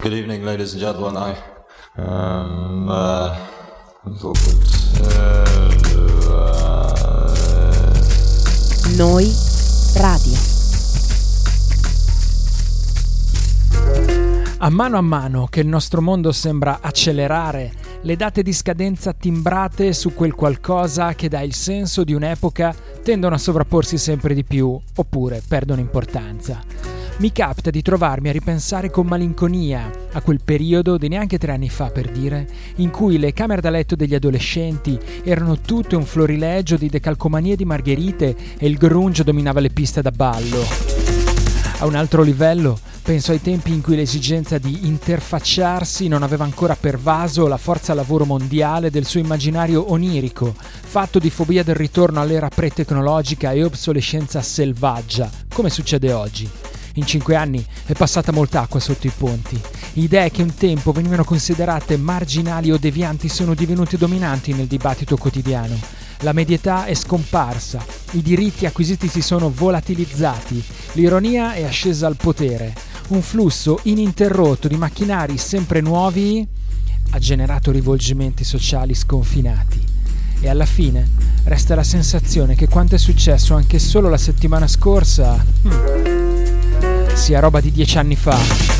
Good evening, ladies and gentlemen. Noi Radio. A mano che il nostro mondo sembra accelerare, le date di scadenza timbrate su quel qualcosa che dà il senso di un'epoca tendono a sovrapporsi sempre di più, oppure perdono importanza. Mi capita di trovarmi a ripensare con malinconia a quel periodo di neanche 3 anni fa, per dire, in cui le camere da letto degli adolescenti erano tutte un florilegio di decalcomanie di margherite e il grunge dominava le piste da ballo. A un altro livello, penso ai tempi in cui l'esigenza di interfacciarsi non aveva ancora pervaso la forza lavoro mondiale del suo immaginario onirico, fatto di fobia del ritorno all'era pre-tecnologica e obsolescenza selvaggia, come succede oggi. In 5 anni è passata molta acqua sotto i ponti. Idee che un tempo venivano considerate marginali o devianti sono divenute dominanti nel dibattito quotidiano. La medietà è scomparsa, i diritti acquisiti si sono volatilizzati, l'ironia è ascesa al potere. Un flusso ininterrotto di macchinari sempre nuovi ha generato rivolgimenti sociali sconfinati. E alla fine resta la sensazione che quanto è successo anche solo la settimana scorsa sia roba di 10 anni fa.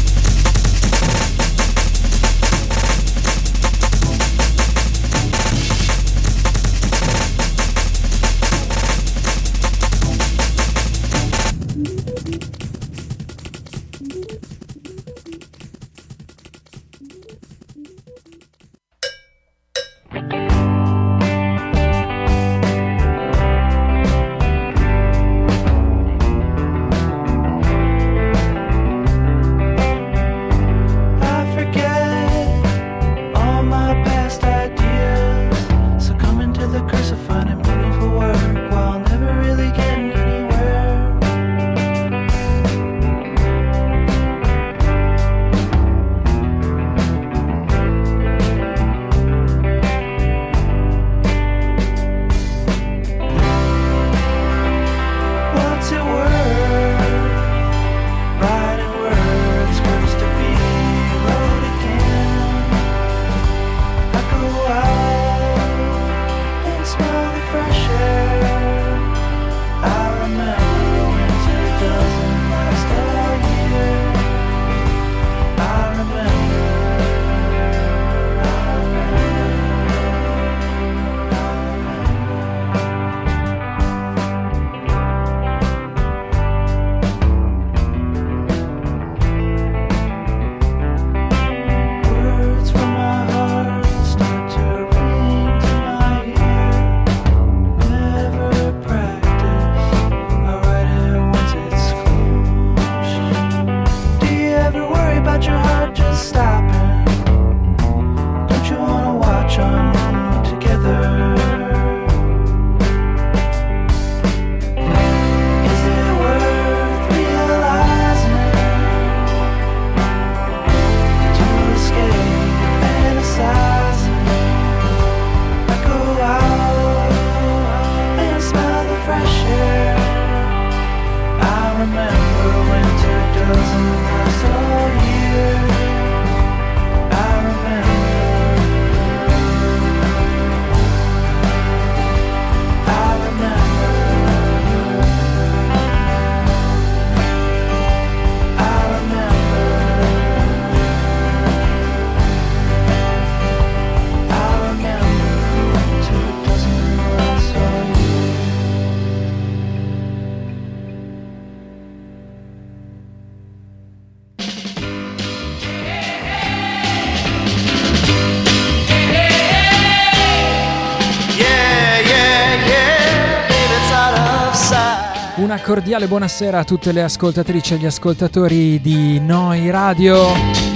Una cordiale buonasera a tutte le ascoltatrici e gli ascoltatori di Noi Radio.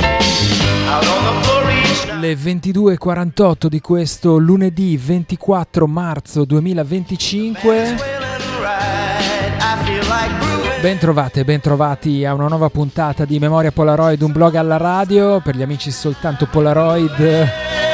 Le 22:48 di questo lunedì 24 marzo 2025. Bentrovati a una nuova puntata di Memoria Polaroid, un blog alla radio per gli amici soltanto Polaroid.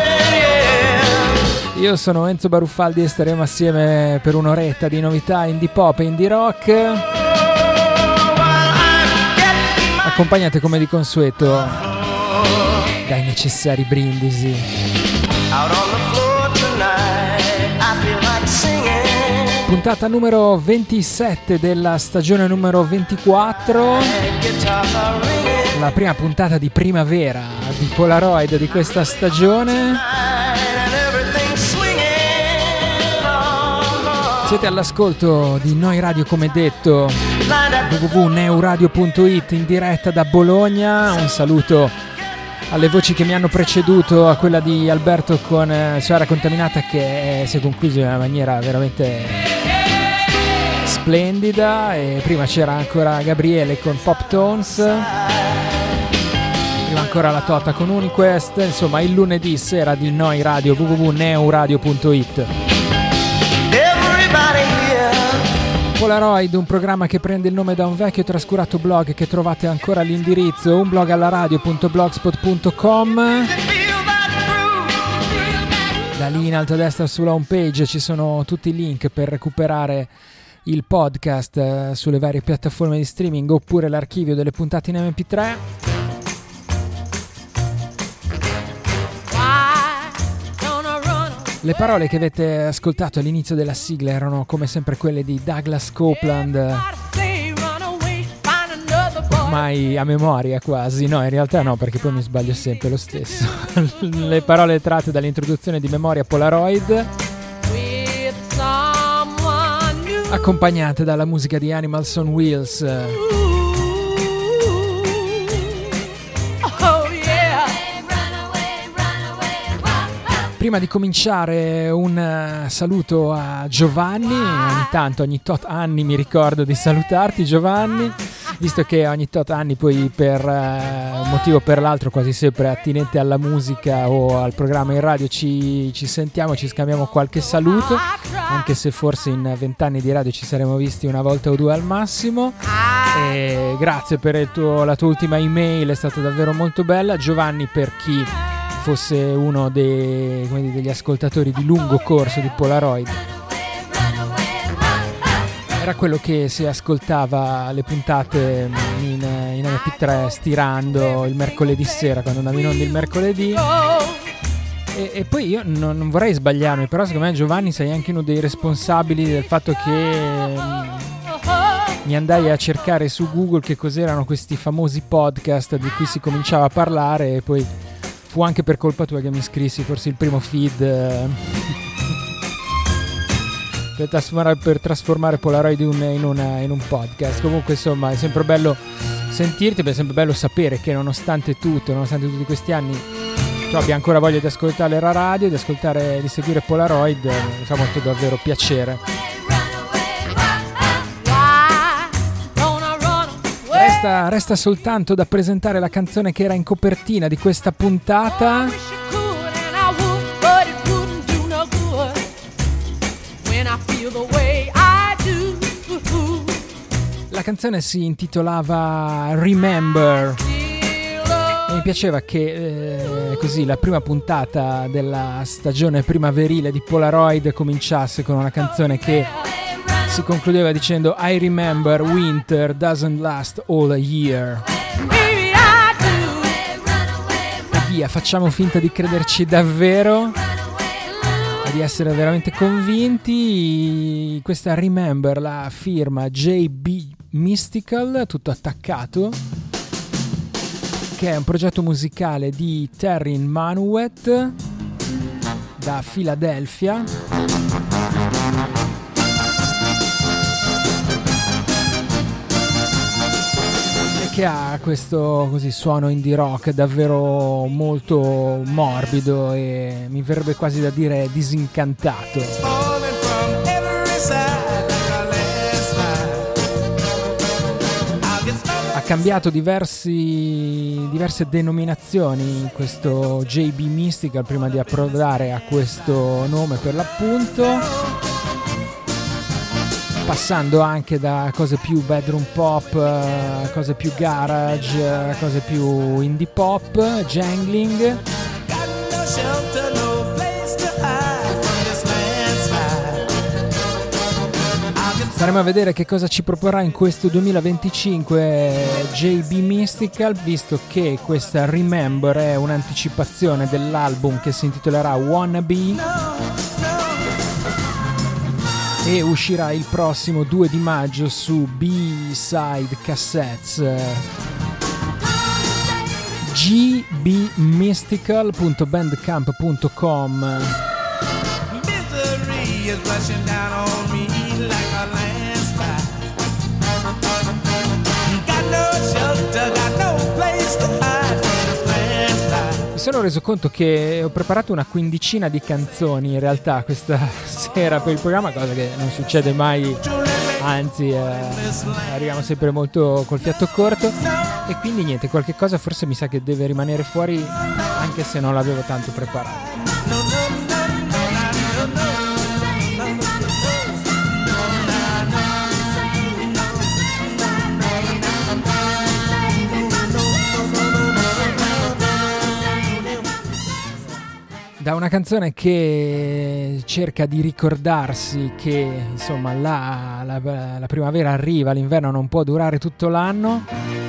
Io sono Enzo Baruffaldi e staremo assieme per un'oretta di novità indie pop e indie rock, accompagnate come di consueto dai necessari brindisi. Out on the floor tonight, I feel like singing. Puntata numero 27 della stagione numero 24. La prima puntata di primavera di Polaroid di questa stagione. Siete all'ascolto di Noi Radio, come detto, www.neuradio.it, in diretta da Bologna. Un saluto alle voci che mi hanno preceduto, a quella di Alberto con Suara Contaminata, che si è conclusa in una maniera veramente splendida, e prima c'era ancora Gabriele con Pop Tones, prima ancora la Tota con Uniquest. Insomma, il lunedì sera di Noi Radio, www.neuradio.it. Polaroid, un programma che prende il nome da un vecchio e trascurato blog che trovate ancora all'indirizzo unblogallaradio.blogspot.com. Da lì in alto a destra sulla home page ci sono tutti i link per recuperare il podcast sulle varie piattaforme di streaming, oppure l'archivio delle puntate in MP3. Le parole che avete ascoltato all'inizio della sigla erano come sempre quelle di Douglas Copeland, ormai a memoria quasi. No, in realtà no, perché poi mi sbaglio sempre lo stesso. Le parole tratte dall'introduzione di Memoria Polaroid, accompagnate dalla musica di Animals on Wheels. Prima di cominciare, un saluto a Giovanni. Ogni tot anni mi ricordo di salutarti, Giovanni, visto che ogni tot anni poi per un motivo o per l'altro, quasi sempre attinente alla musica o al programma in radio, ci sentiamo, ci scambiamo qualche saluto, anche se forse in 20 anni di radio ci saremmo visti una volta o due al massimo. E grazie per la tua ultima email, è stata davvero molto bella. Giovanni, per chi fosse uno degli ascoltatori di lungo corso di Polaroid, era quello che si ascoltava le puntate in MP3 stirando il mercoledì sera, quando andavi in onda il mercoledì. E poi io non vorrei sbagliarmi, però secondo me, Giovanni, sei anche uno dei responsabili del fatto che mi andai a cercare su Google che cos'erano questi famosi podcast di cui si cominciava a parlare, e poi fu anche per colpa tua che mi iscrissi forse il primo feed per trasformare Polaroid in un podcast. Comunque, insomma, è sempre bello sentirti, è sempre bello sapere che nonostante tutti questi anni tu abbia ancora voglia di ascoltare la radio, di seguire Polaroid. Mi fa molto davvero piacere. Resta soltanto da presentare la canzone che era in copertina di questa puntata. La canzone si intitolava Remember, e mi piaceva che così la prima puntata della stagione primaverile di Polaroid cominciasse con una canzone che si concludeva dicendo I remember winter doesn't last all a year. E via, facciamo finta di crederci davvero e di essere veramente convinti. Questa Remember la firma JB Mystical, tutto attaccato, che è un progetto musicale di Terry Manuet da Filadelfia, che ha questo così suono indie rock davvero molto morbido e mi verrebbe quasi da dire disincantato. Ha cambiato diverse denominazioni in questo JB Mystical prima di approdare a questo nome per l'appunto, passando anche da cose più bedroom pop, cose più garage, cose più indie pop, jangling. Staremo a vedere che cosa ci proporrà in questo 2025 JB Mystical, visto che questa Remember è un'anticipazione dell'album che si intitolerà Wannabe e uscirà il prossimo 2 di maggio su B-Side Cassettes. gbmystical.bandcamp.com. Misery is rushing down on me like a landslide. Got no shelter, got no place to hide from this landslide. Mi sono reso conto che ho preparato una quindicina di canzoni in realtà questa sera per il programma, cosa che non succede mai, anzi arriviamo sempre molto col fiato corto, e quindi niente, qualche cosa forse mi sa che deve rimanere fuori anche se non l'avevo tanto preparato. Da una canzone che cerca di ricordarsi che insomma la primavera arriva, l'inverno non può durare tutto l'anno,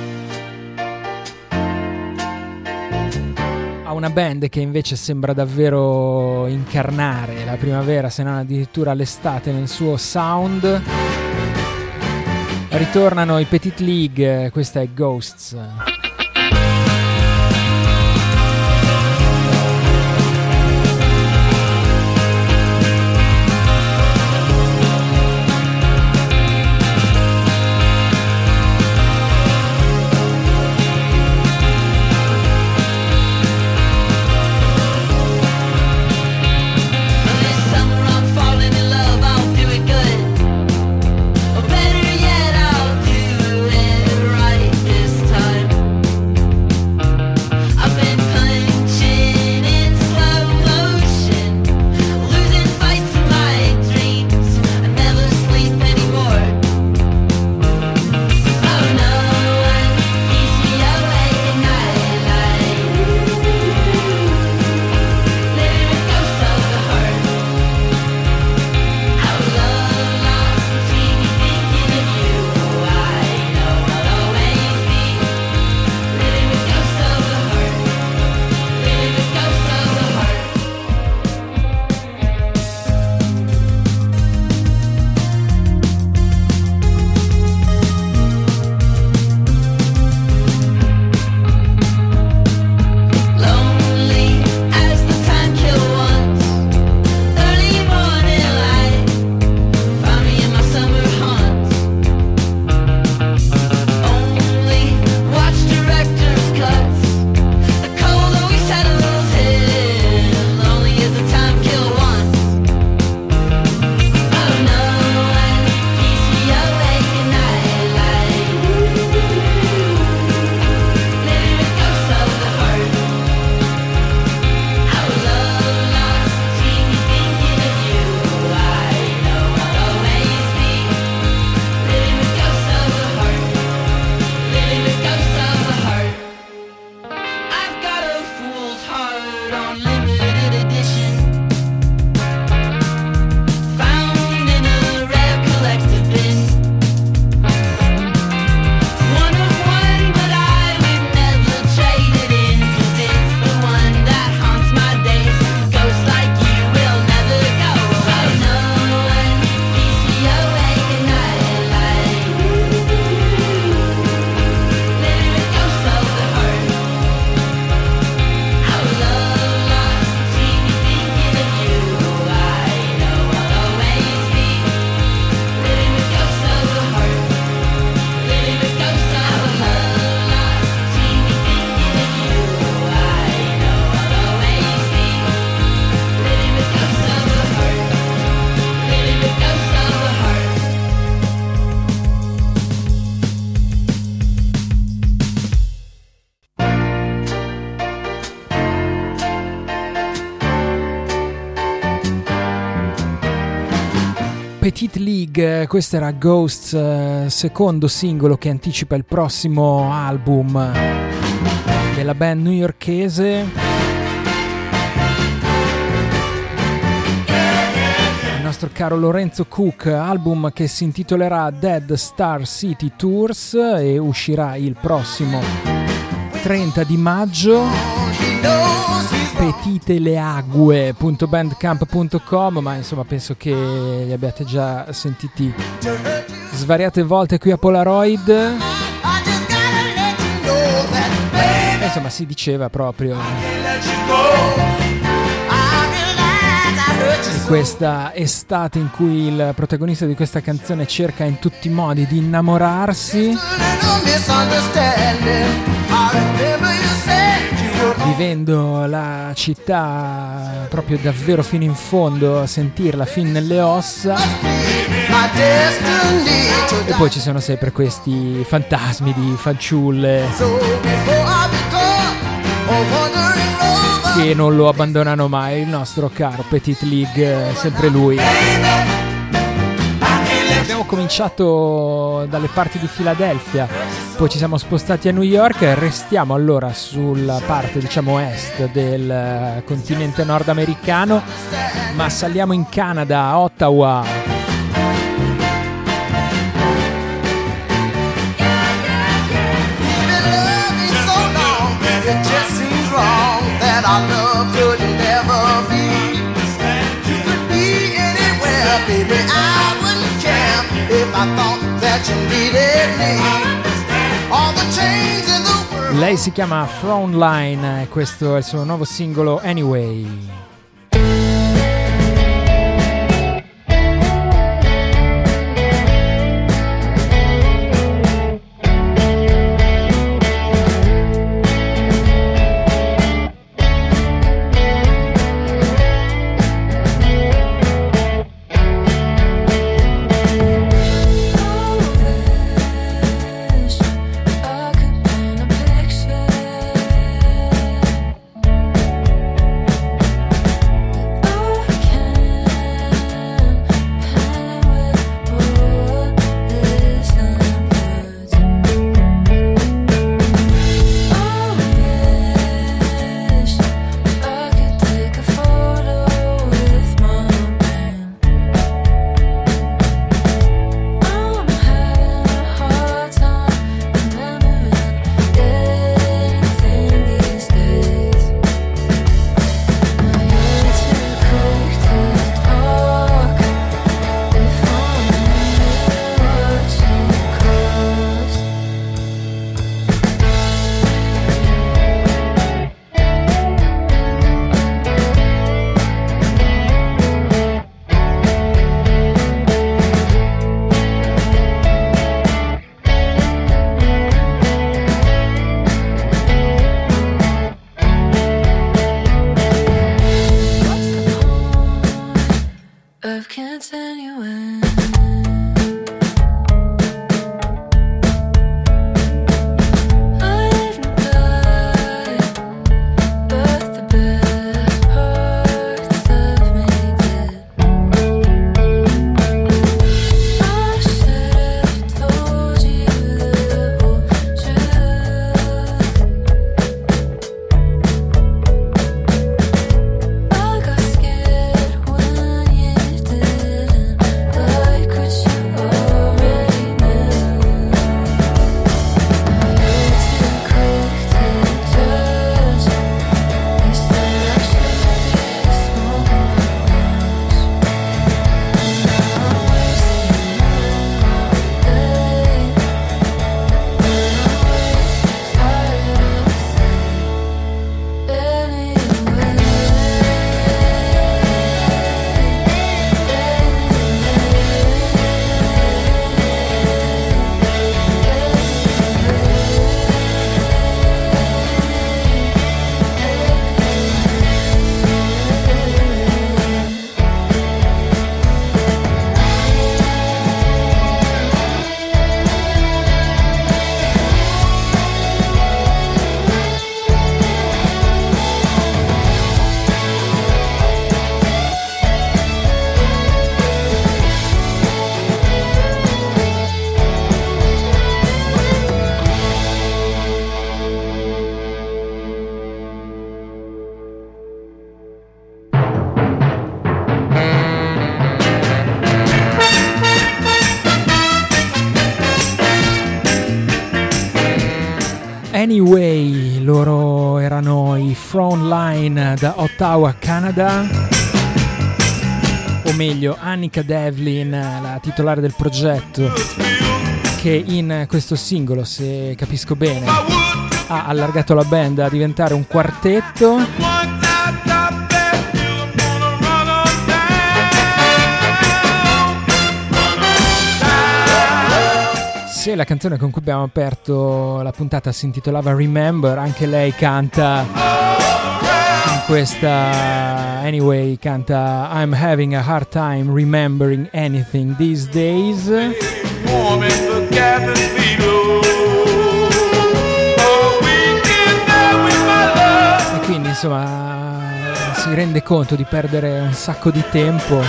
a una band che invece sembra davvero incarnare la primavera, se non addirittura l'estate nel suo sound. Ritornano i Petit League, questa è Ghosts. Petit League, questo era Ghosts, secondo singolo che anticipa il prossimo album della band newyorkese. Il nostro caro Lorenzo Cook, album che si intitolerà Dead Star City Tours e uscirà il prossimo 30 di maggio. petiteleague.bandcamp.com, ma insomma penso che li abbiate già sentiti svariate volte qui a Polaroid. Insomma si diceva proprio in questa estate in cui il protagonista di questa canzone cerca in tutti i modi di innamorarsi, vivendo la città proprio davvero fino in fondo, a sentirla fin nelle ossa. E poi ci sono sempre questi fantasmi di fanciulle che non lo abbandonano mai, il nostro caro Petit League, sempre lui. Abbiamo cominciato dalle parti di Filadelfia, poi ci siamo spostati a New York e restiamo allora sulla parte, diciamo, est del continente nordamericano, ma saliamo in Canada, a Ottawa. Our love could never be. You could be anywhere, baby. I wouldn't care if I thought that you needed me. All the chains in the world. Lei si chiama Frontline e questo è il suo nuovo singolo Anyway. Anyway, loro erano i Frontline da Ottawa, Canada, o meglio Annika Devlin, la titolare del progetto, che in questo singolo, se capisco bene, ha allargato la band a diventare un quartetto. Se la canzone con cui abbiamo aperto la puntata si intitolava Remember, anche lei canta in questa Anyway, canta I'm having a hard time remembering anything these days. E quindi insomma si rende conto di perdere un sacco di tempo.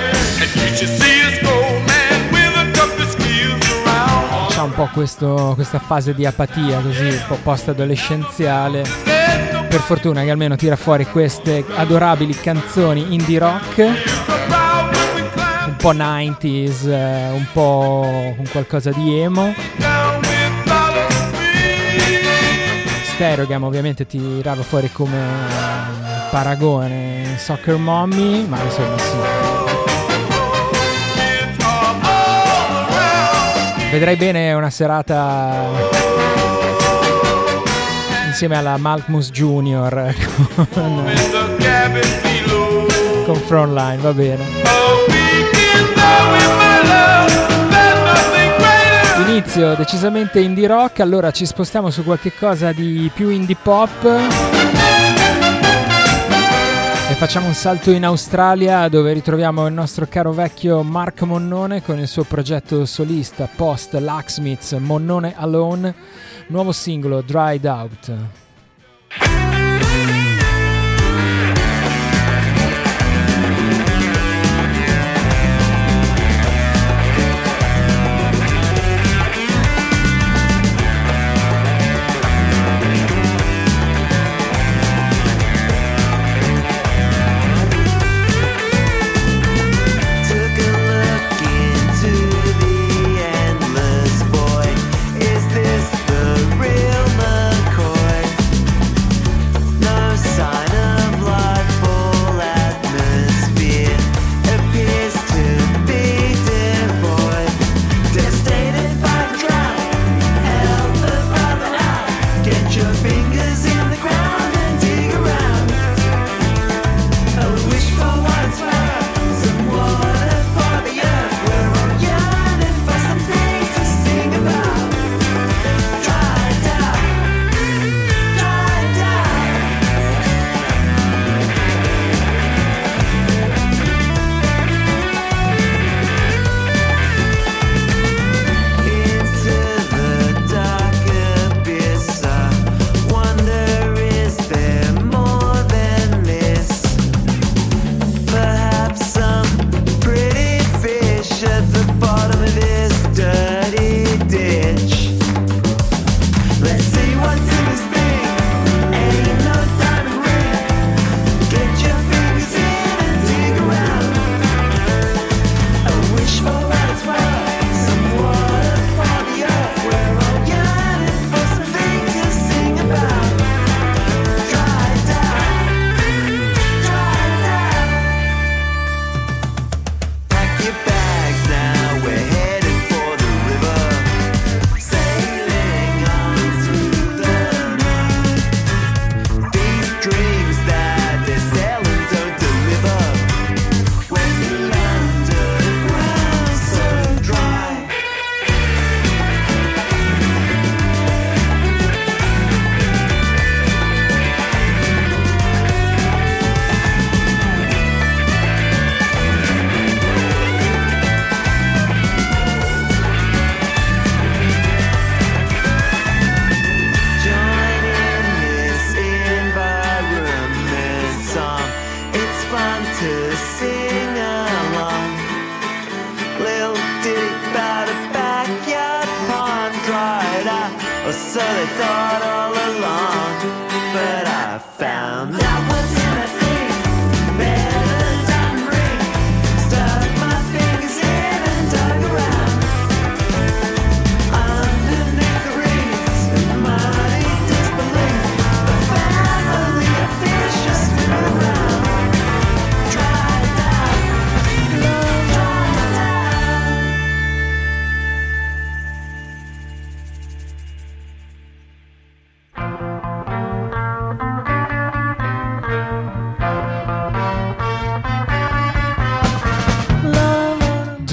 C'ha un po' questa fase di apatia così, un po' post-adolescenziale. Per fortuna che almeno tira fuori queste adorabili canzoni indie rock, un po' 90s, un po' con qualcosa di emo. Stereogam ovviamente tirava fuori come paragone Soccer Mommy, ma insomma sì. Vedrai bene una serata insieme alla Malkmus Junior con Frontline, va bene. Inizio decisamente indie rock, allora ci spostiamo su qualche cosa di più indie pop e facciamo un salto in Australia, dove ritroviamo il nostro caro vecchio Mark Monnone con il suo progetto solista post Lacksmiths, Monnone Alone, nuovo singolo Dried Out.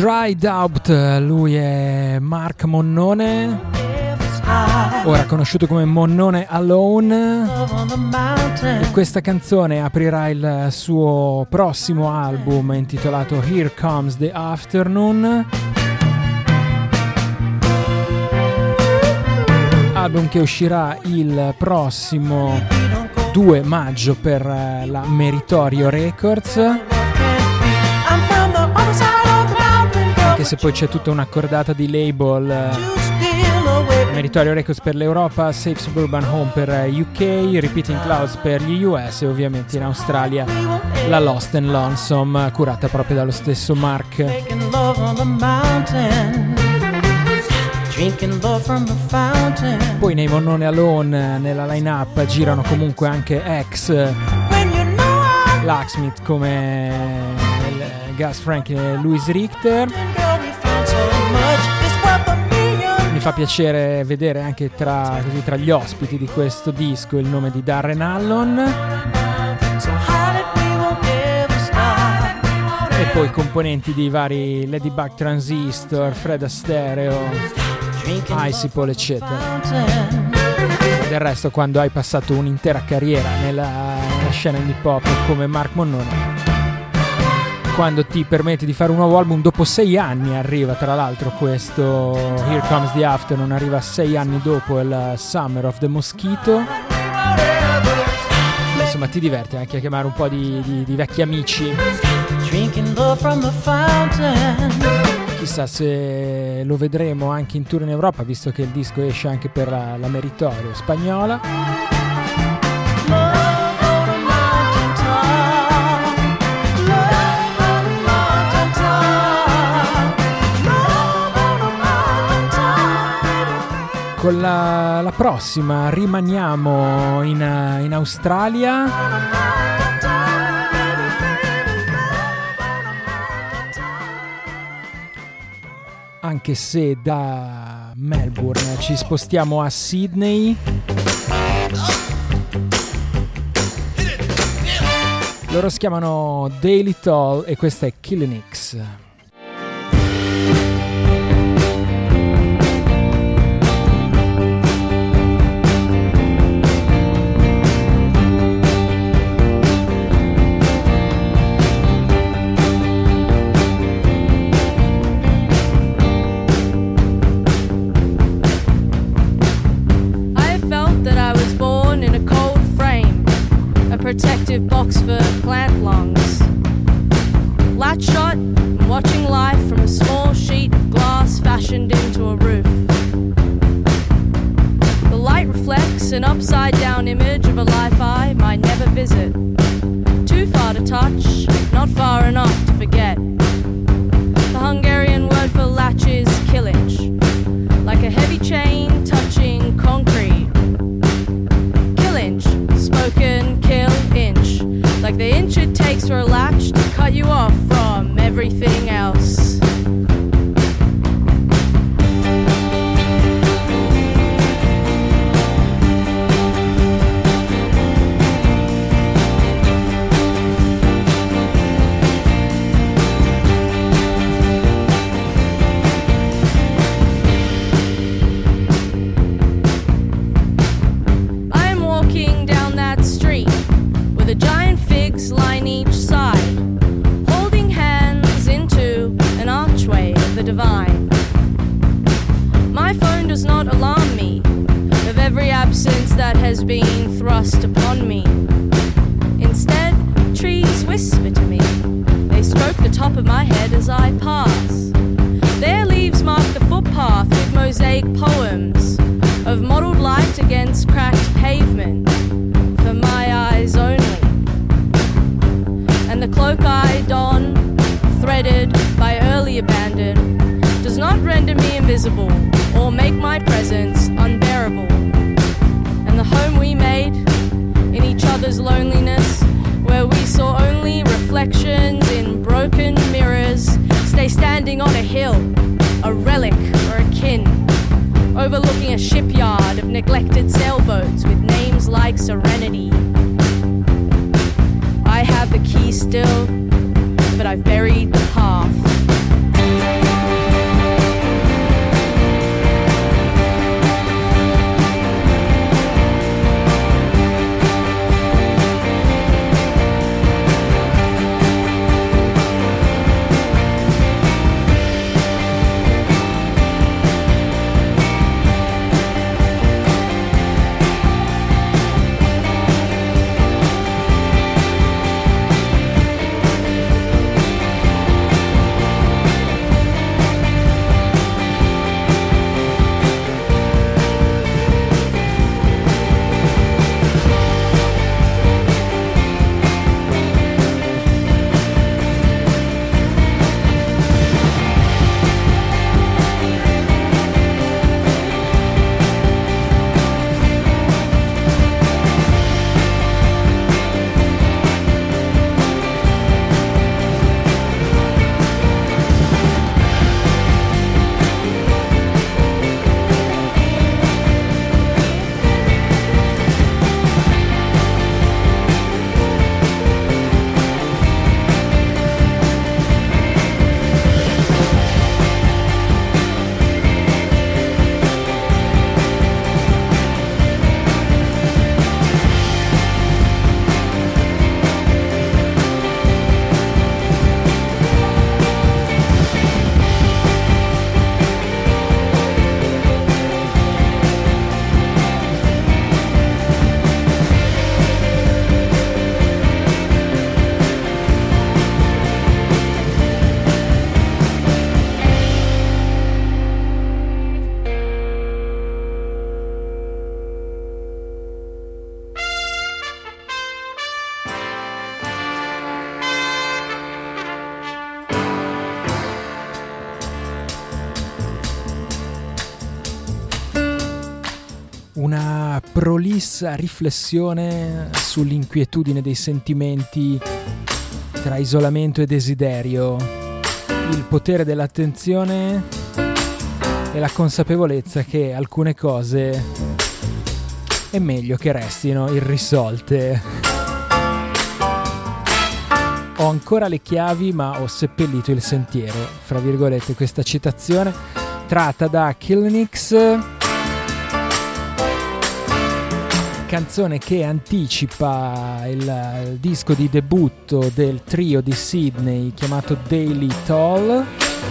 Dried Out, lui è Mark Monnone, ora conosciuto come Monnone Alone, e questa canzone aprirà il suo prossimo album intitolato Here Comes the Afternoon, album che uscirà il prossimo 2 maggio per la Meritorio Records, anche se poi c'è tutta un'accordata di label. Meritorio Records per l'Europa, Safe Suburban Home per UK, Repeating Clouds per gli US e ovviamente in Australia la Lost and Lonesome, curata proprio dallo stesso Mark. Poi nei Monnone Alone nella line-up girano comunque anche ex Locksmith come Gus Franklin e Louis Richter. Mi fa piacere vedere anche tra gli ospiti di questo disco il nome di Darren Allon e poi componenti di vari Ladybug Transistor, Fred Astaire, Icipol eccetera. Del resto, quando hai passato un'intera carriera nella scena indie pop come Mark Monnone, quando ti permetti di fare un nuovo album dopo 6 anni, arriva tra l'altro questo Here Comes the Afternoon, arriva 6 anni dopo il Summer of the Mosquito. Insomma, ti diverti anche a chiamare un po' di vecchi amici. Chissà se lo vedremo anche in tour in Europa, visto che il disco esce anche per la Meritorio spagnola. Con la prossima rimaniamo in Australia. Anche se da Melbourne ci spostiamo a Sydney. Loro si chiamano Daily Toll e questa è Killing X. Protective box for plant lungs. Light shot, watching life from a small sheet of glass fashioned into a roof. The light reflects an upside down image of a life I might never visit. Too far to touch, not far enough to forget. The Hungarian word for latch is killinch, like a heavy chain touching concrete. Killinch, spoken kill inch, like the inch it takes for a latch to cut you off from everything else. Line each side, holding hands into an archway of the divine. My phone does not alarm me of every absence that has been thrust upon me. Instead, trees whisper to me. They stroke the top of my head as I pass. Their leaves mark the footpath with mosaic poems of mottled light against cracked pavement for my eyes only. And the cloak I don, threaded by early abandon, does not render me invisible or make my presence unbearable. And the home we made in each other's loneliness, where we saw only reflections in broken mirrors, stay standing on a hill, a relic or a kin, overlooking a shipyard of neglected sailboats with names like Serenity. I have the key still, but I've buried the path. prolissa riflessione sull'inquietudine dei sentimenti tra isolamento e desiderio, il potere dell'attenzione e la consapevolezza che alcune cose è meglio che restino irrisolte. Ho ancora le chiavi ma ho seppellito il sentiero, fra virgolette, questa citazione tratta da Killnix, canzone che anticipa il disco di debutto del trio di Sydney chiamato Daily Toll,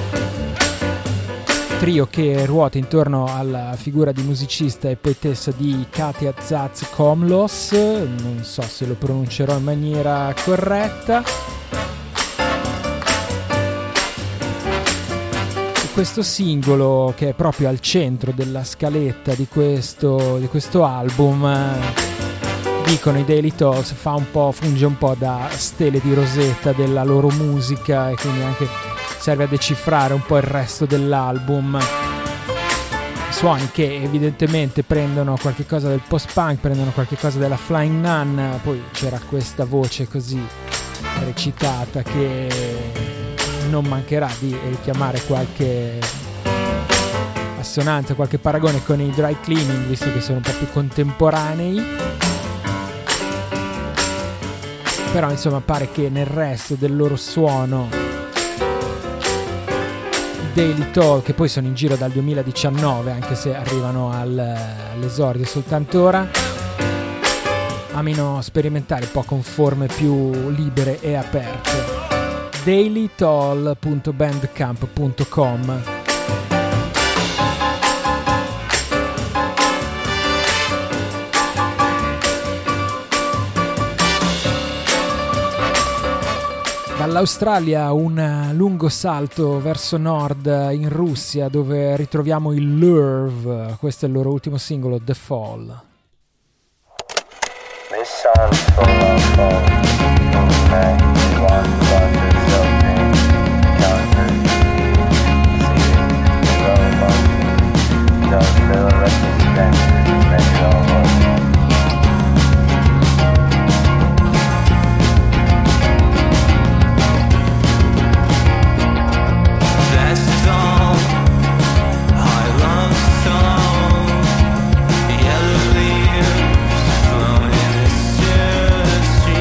trio che ruota intorno alla figura di musicista e poetessa di Katia Zaz Komlos, non so se lo pronuncerò in maniera corretta. Questo singolo, che è proprio al centro della scaletta di questo album, dicono i Daily Talks, funge un po' da stele di rosetta della loro musica e quindi anche serve a decifrare un po' il resto dell'album. Suoni che evidentemente prendono qualche cosa del post-punk, prendono qualche cosa della Flying Nun, poi c'era questa voce così recitata che non mancherà di richiamare qualche assonanza, qualche paragone con i Dry Cleaning, visto che sono un po' più contemporanei. Però insomma pare che nel resto del loro suono Daily Talk, che poi sono in giro dal 2019, anche se arrivano all'esordio soltanto ora, amino sperimentare un po' con forme più libere e aperte. dailytoll.bandcamp.com. Dall'Australia un lungo salto verso nord in Russia, dove ritroviamo il Lurv. Questo è il loro ultimo singolo, The Fall. This song's full of fall. Okay, you want to love yourself in conquer. See it, roll monkey. Don't feel resistance, make it all work. That's all. I love song. Yellow leaves flown in the church.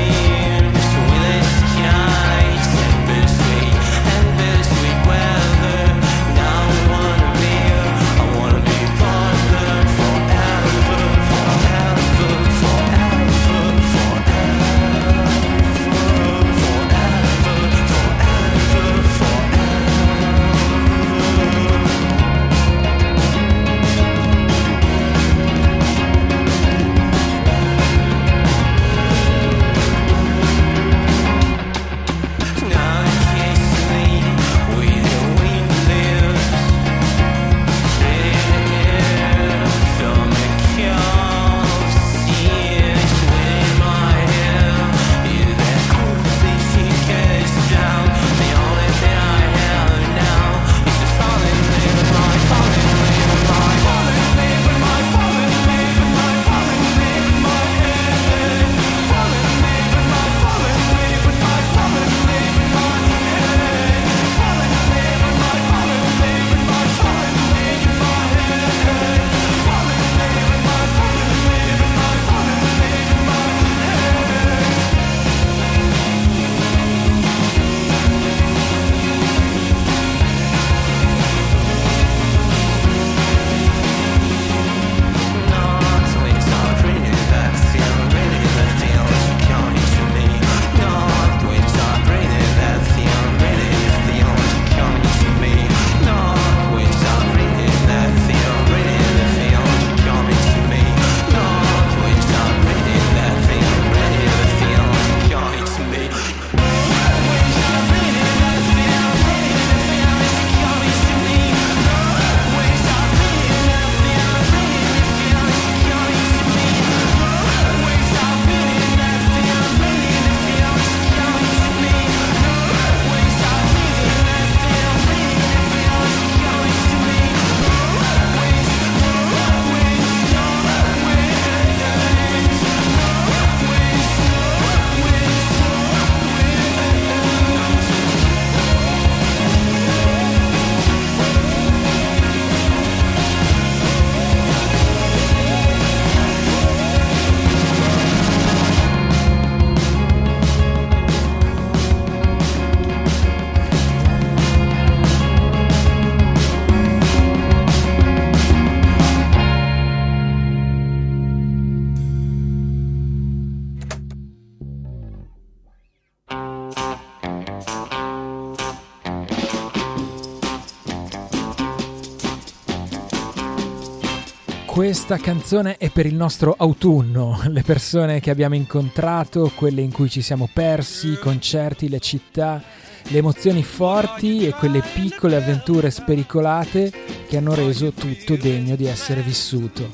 Questa canzone è per il nostro autunno, le persone che abbiamo incontrato, quelle in cui ci siamo persi, i concerti, le città, le emozioni forti e quelle piccole avventure spericolate che hanno reso tutto degno di essere vissuto.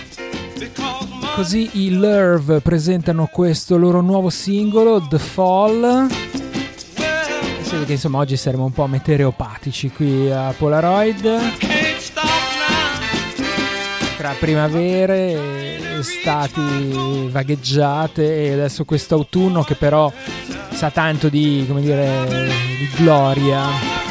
Così i Lurv presentano questo loro nuovo singolo, The Fall. Si vede che insomma oggi saremo un po' meteoropatici qui a Polaroid. Tra primavere, estati vagheggiate e adesso questo autunno che però sa tanto di, come dire, di gloria.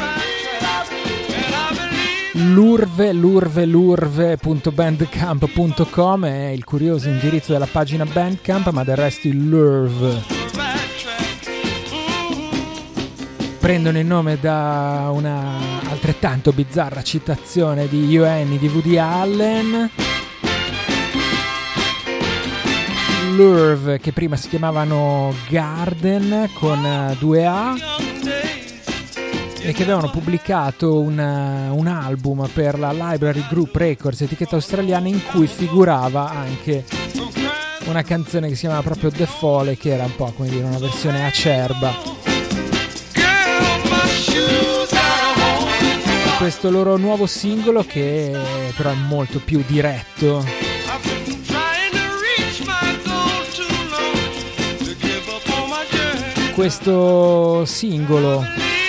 Lurve.bandcamp.com è il curioso indirizzo della pagina Bandcamp, ma del resto il Lurv prendono il nome da una altrettanto bizzarra citazione di UN di Woody Allen. Lurv, che prima si chiamavano Garden con 2 A e che avevano pubblicato un album per la Library Group Records, etichetta australiana, in cui figurava anche una canzone che si chiamava proprio The Fall e che era un po' come dire una versione acerba. Questo loro nuovo singolo che però è molto più diretto. Questo singolo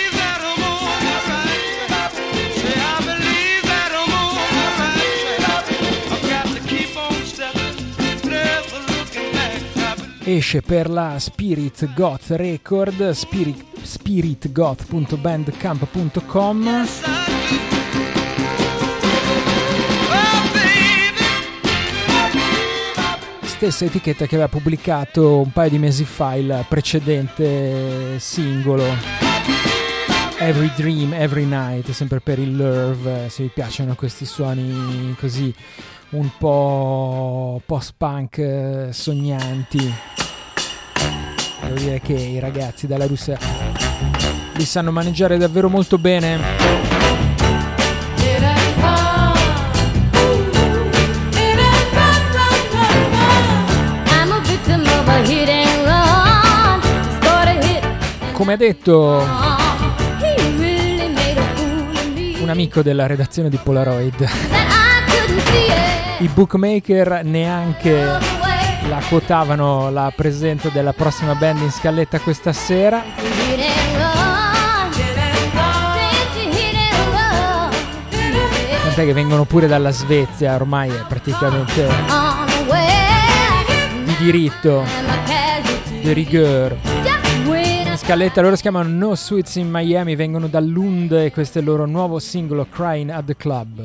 esce per la Spirit Goth Record, spiritgoth.bandcamp.com. Stessa etichetta che aveva pubblicato un paio di mesi fa il precedente singolo Every Dream, Every Night, sempre per il Lurv. Se vi piacciono questi suoni così un po' post-punk sognanti, devo dire che i ragazzi dalla Russia li sanno maneggiare davvero molto bene. Come ha detto un amico della redazione di Polaroid, i bookmaker neanche la quotavano la presenza della prossima band in scaletta questa sera. Tant'è che vengono pure dalla Svezia, ormai è praticamente di diritto, de rigueur. In scaletta loro si chiamano No Suits in Miami, vengono da Lund e questo è il loro nuovo singolo Crying at the Club.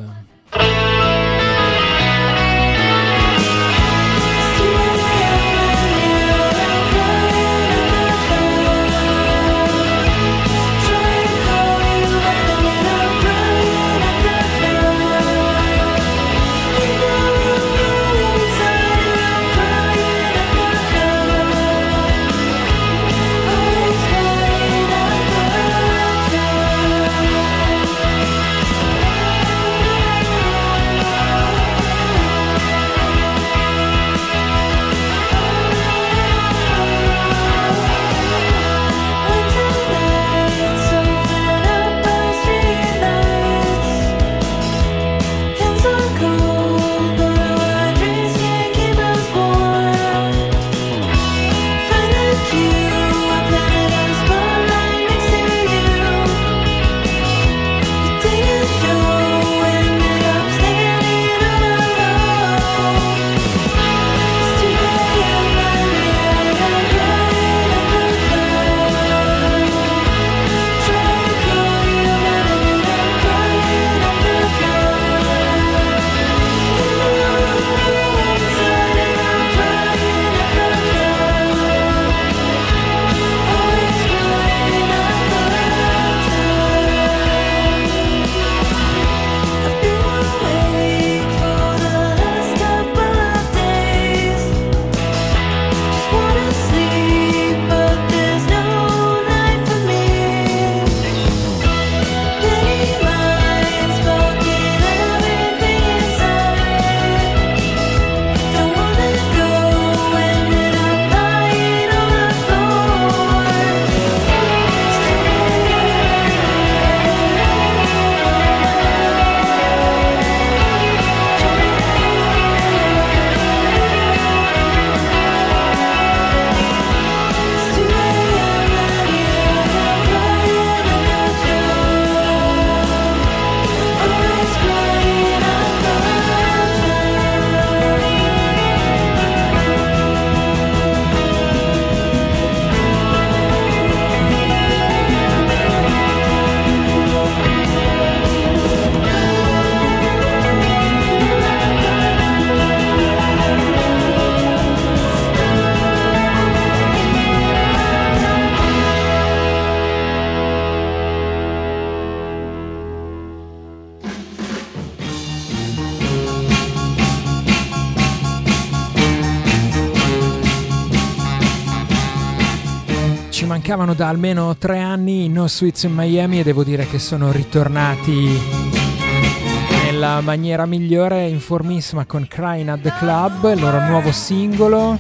Ci mancavano da almeno 3 anni No Suites in Miami e devo dire che sono ritornati nella maniera migliore, in formissima con Crying at the Club, il loro nuovo singolo.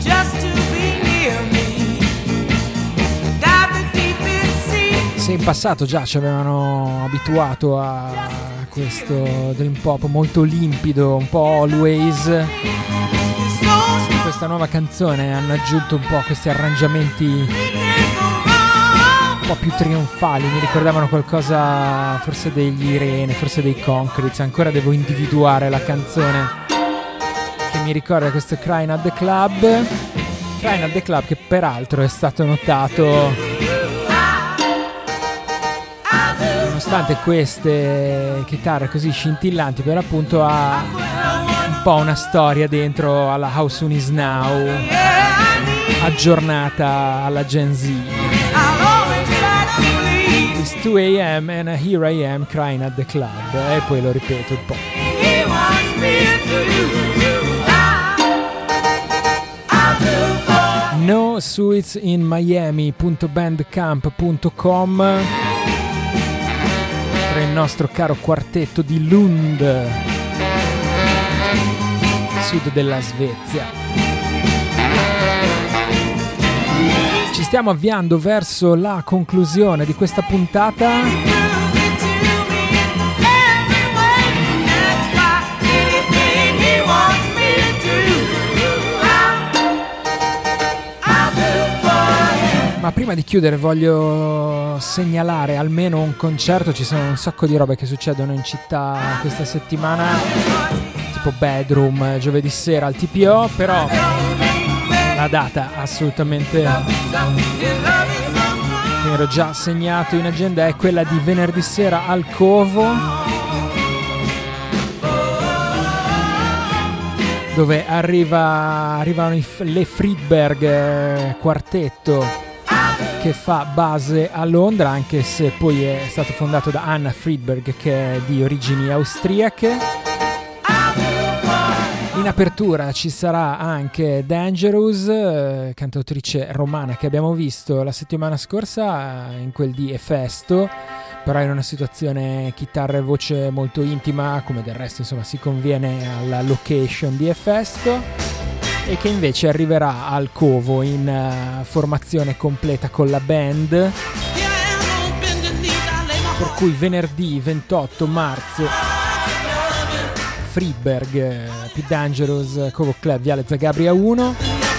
Se in passato già ci avevano abituato a questo dream pop molto limpido, un po' Always, in questa nuova canzone hanno aggiunto un po' questi arrangiamenti un po' più trionfali, mi ricordavano qualcosa forse degli Irene, forse dei Concretes. Ancora devo individuare la canzone che mi ricorda questo Crying at the Club. Crying at the Club che peraltro è stato notato, nonostante queste chitarre così scintillanti, per appunto ha un po' una storia dentro alla How Soon Is Now, aggiornata alla Gen Z. It's 2 a.m. and here I am crying at the club, e poi lo ripeto un po'. No Suites in Miami.bandcamp.com per il nostro caro quartetto di Lund, sud della Svezia. Ci stiamo avviando verso la conclusione di questa puntata. Ma prima di chiudere voglio segnalare almeno un concerto. Ci sono un sacco di robe che succedono in città questa settimana, tipo Bedroom giovedì sera al TPO, però la data assolutamente che ero già segnato in agenda è quella di venerdì sera al Covo, dove arrivano le Friedberg quartetto, che fa base a Londra, anche se poi è stato fondato da Anna Friedberg, che è di origini austriache. In apertura ci sarà anche Dangerous, cantautrice romana che abbiamo visto la settimana scorsa in quel di Efesto, però in una situazione chitarra e voce molto intima, come del resto insomma si conviene alla location di Efesto, e che invece arriverà al Covo in formazione completa con la band, per cui venerdì 28 marzo Friedberg più Dangerous, Covo Club, Viale Zagabria 1.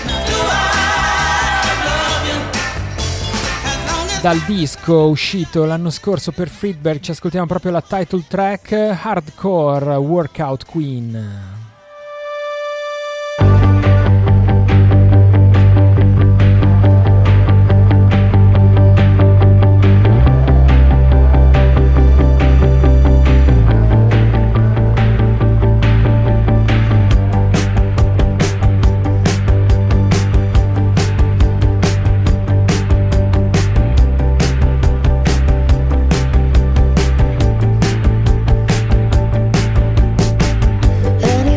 Dal disco uscito l'anno scorso per Friedberg ci ascoltiamo proprio la title track, Hardcore Workout Queen. Any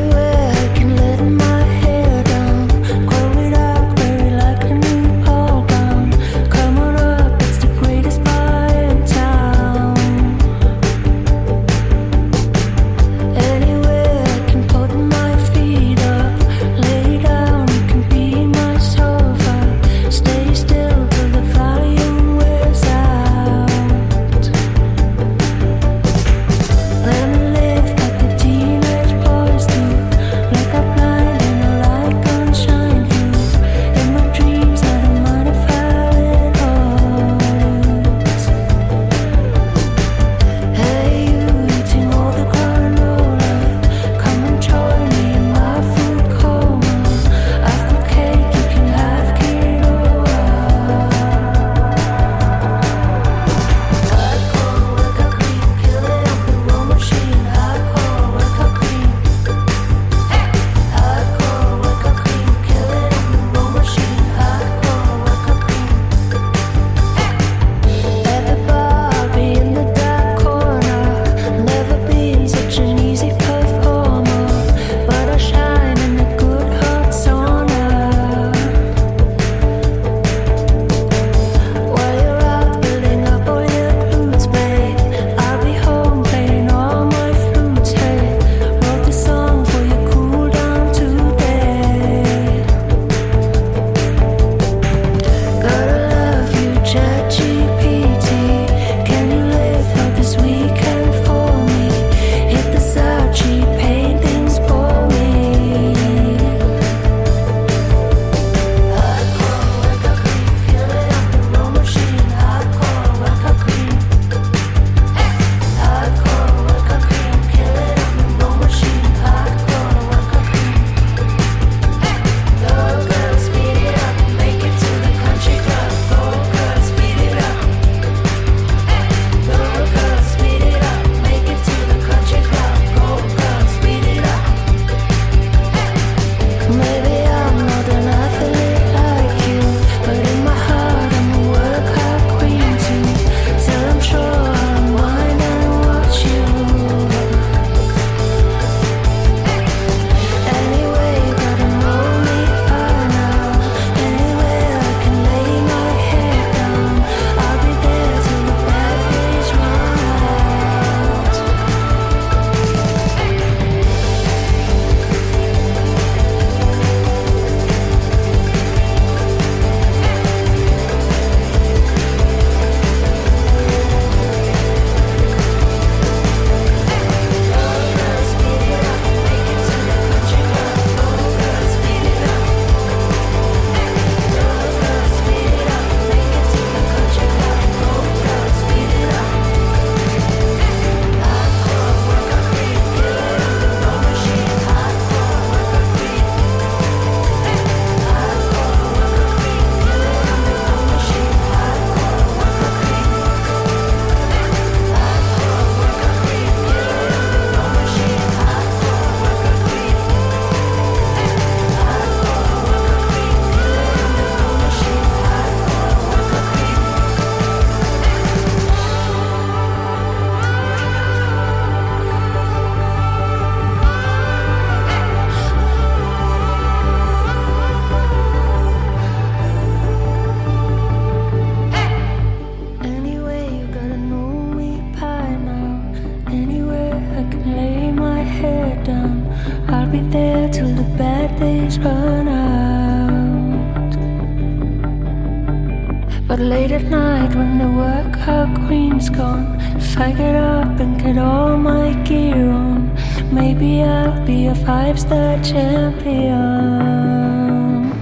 But late at night when the workout queen's gone, if I get up and get all my gear on, maybe I'll be a 5-star champion.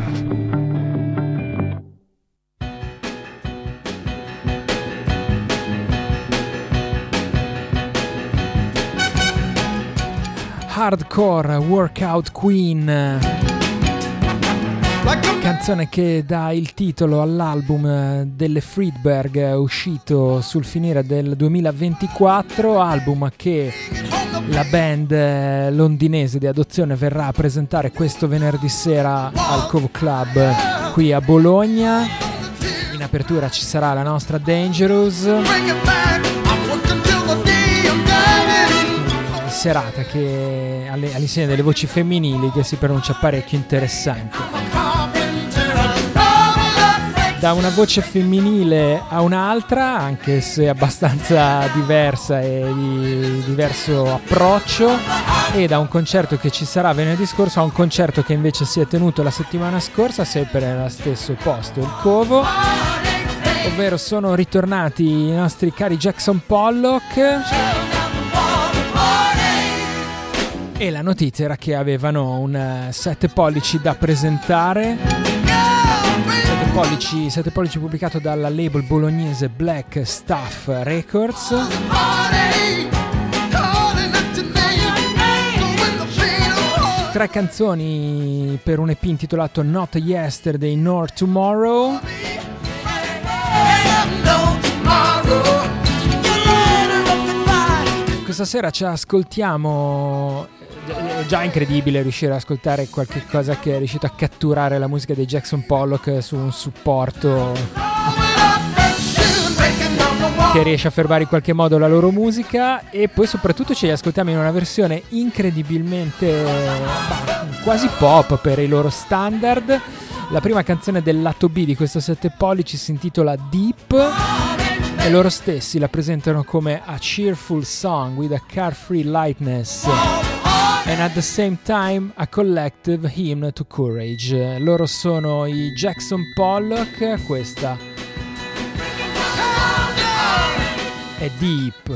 Hardcore Workout Queen, canzone che dà il titolo all'album delle Friedberg, uscito sul finire del 2024, album che la band londinese di adozione verrà a presentare questo venerdì sera al Cove Club qui a Bologna. In apertura ci sarà la nostra Dangerous, serata che all'insegna delle voci femminili che si pronuncia parecchio interessante. Da una voce femminile a un'altra, anche se abbastanza diversa e di diverso approccio, e da un concerto che ci sarà venerdì scorso a un concerto che invece si è tenuto la settimana scorsa, sempre nello stesso posto, il Covo, ovvero sono ritornati i nostri cari Jackson Pollock. E la notizia era che avevano un 7 pollici da presentare, 7 pollici pubblicato dalla label bolognese Black Stuff Records. 3 canzoni per un EP intitolato Not Yesterday Nor Tomorrow. Questa sera ci ascoltiamo. È già incredibile riuscire ad ascoltare qualche cosa che è riuscito a catturare la musica dei Jackson Pollock su un supporto che riesce a fermare in qualche modo la loro musica, e poi soprattutto ce li ascoltiamo in una versione incredibilmente quasi pop per i loro standard. La prima canzone del lato B di questo 7 pollici si intitola Deep e loro stessi la presentano come a cheerful song with a carefree lightness and at the same time a collective hymn to courage. Loro sono i Jackson Pollock, questa è Deep.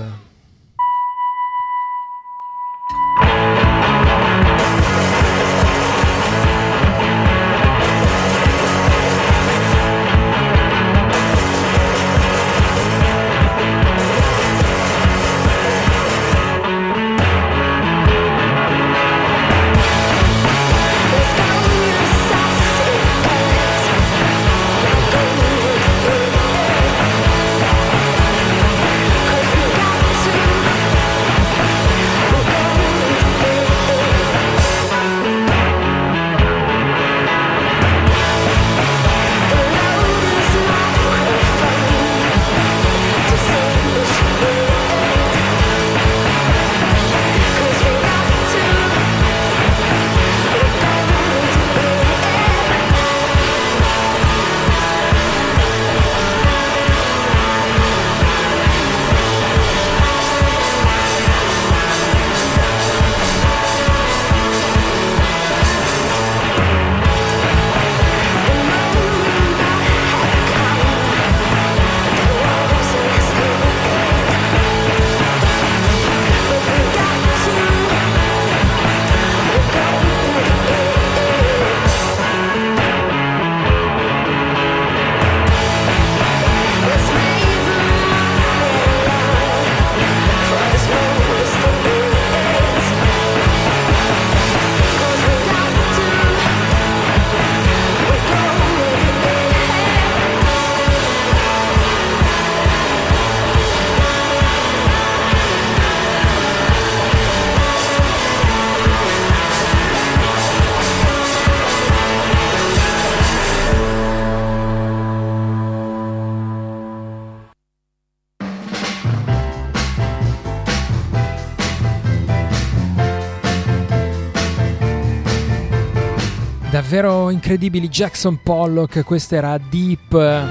Davvero incredibili Jackson Pollock, questa era Deep, e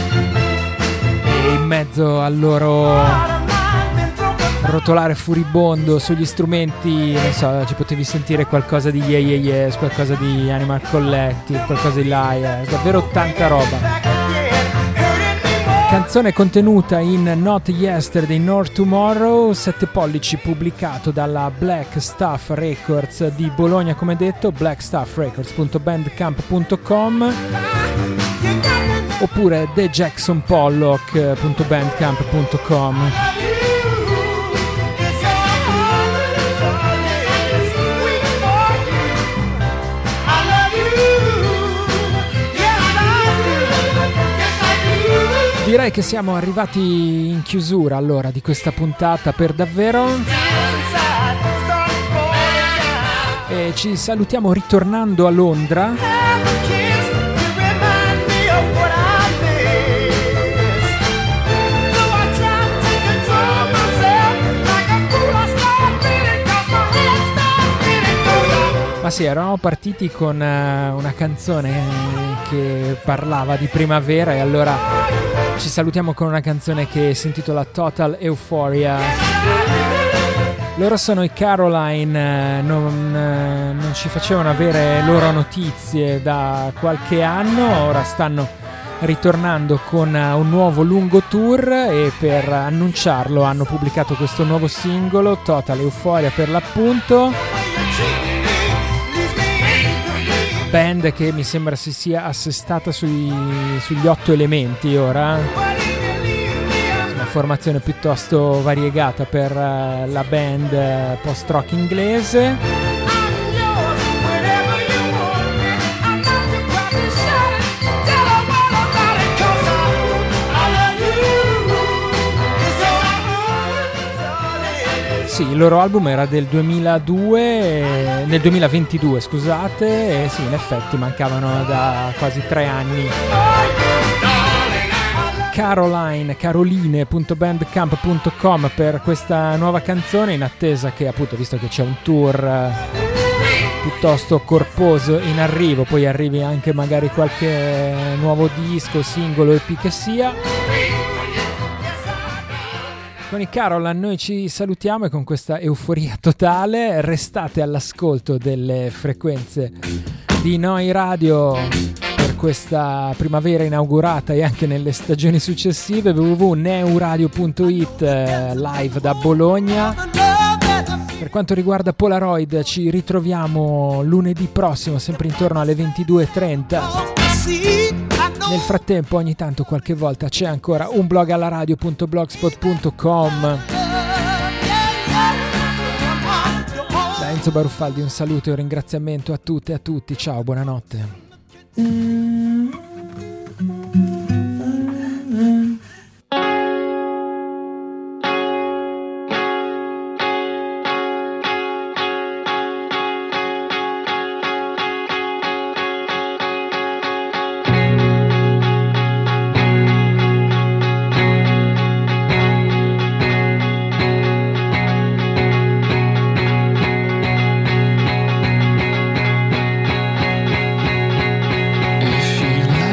in mezzo al loro rotolare furibondo sugli strumenti, non so, ci potevi sentire qualcosa di Yeah Yeah Yes, qualcosa di Animal Collective, qualcosa di Liars, davvero tanta roba. canzone contenuta in Not Yesterday Nor Tomorrow, 7 pollici, pubblicato dalla Black Stuff Records di Bologna, come detto, blackstuffrecords.bandcamp.com oppure thejacksonpollock.bandcamp.com. Direi che siamo arrivati in chiusura allora di questa puntata per davvero, e ci salutiamo ritornando a Londra. Ma sì, eravamo partiti con una canzone che parlava di primavera e allora ci salutiamo con una canzone che si intitola Total Euphoria. Loro sono i Caroline, non ci facevano avere loro notizie da qualche anno, ora stanno ritornando con un nuovo lungo tour e per annunciarlo hanno pubblicato questo nuovo singolo, Total Euphoria per l'appunto. Band che mi sembra si sia assestata sugli 8 elementi ora, una formazione piuttosto variegata per la band post-rock inglese. Sì, il loro album era del 2002, nel 2022 scusate, e sì, in effetti mancavano da quasi 3 anni. Caroline.bandcamp.com per questa nuova canzone, in attesa che, appunto, visto che c'è un tour piuttosto corposo in arrivo, poi arrivi anche magari qualche nuovo disco, singolo, EP che sia. Con i Caroline noi ci salutiamo e con questa euforia totale restate all'ascolto delle frequenze di Noi Radio per questa primavera inaugurata e anche nelle stagioni successive. www.neuradio.it live da Bologna. Per quanto riguarda Polaroid ci ritroviamo lunedì prossimo sempre intorno alle 22:30. Nel frattempo ogni tanto qualche volta c'è ancora un blog alla radio.blogspot.com. Da Enzo Baruffaldi un saluto e un ringraziamento a tutte e a tutti. Ciao, buonanotte. If you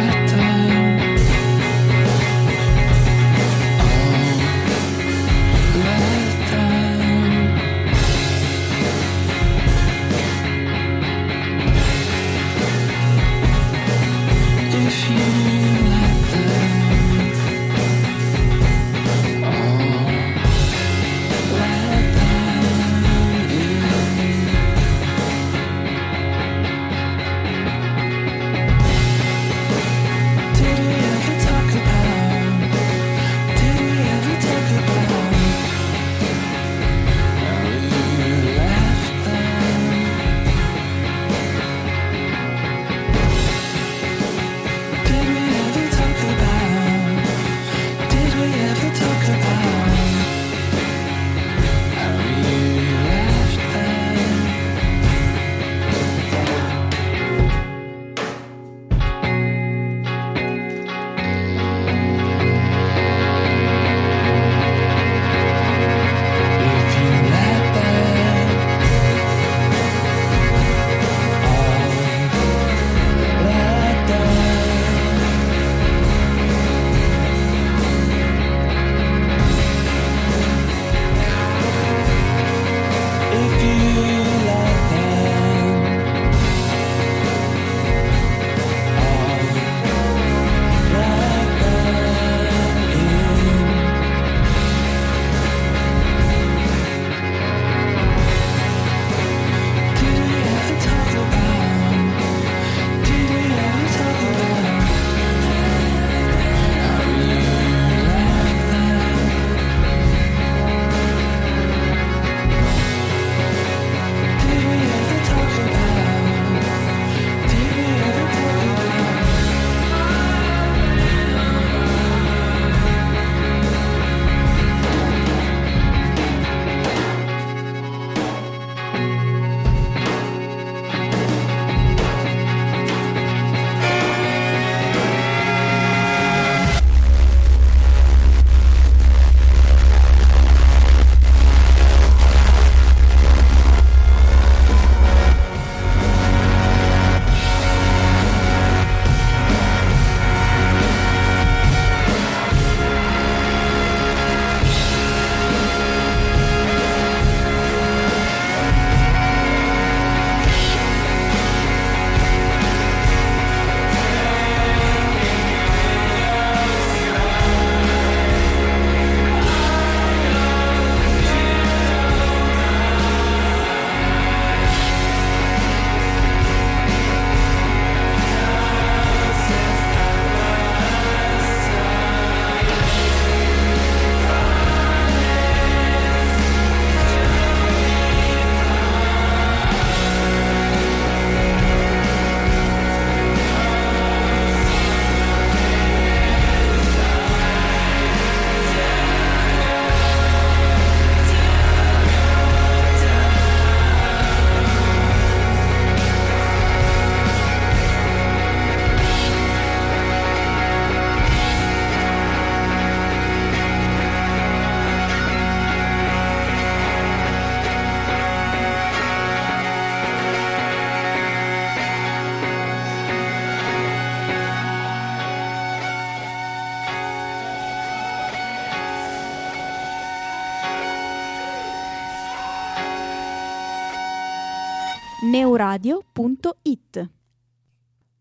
neuradio.it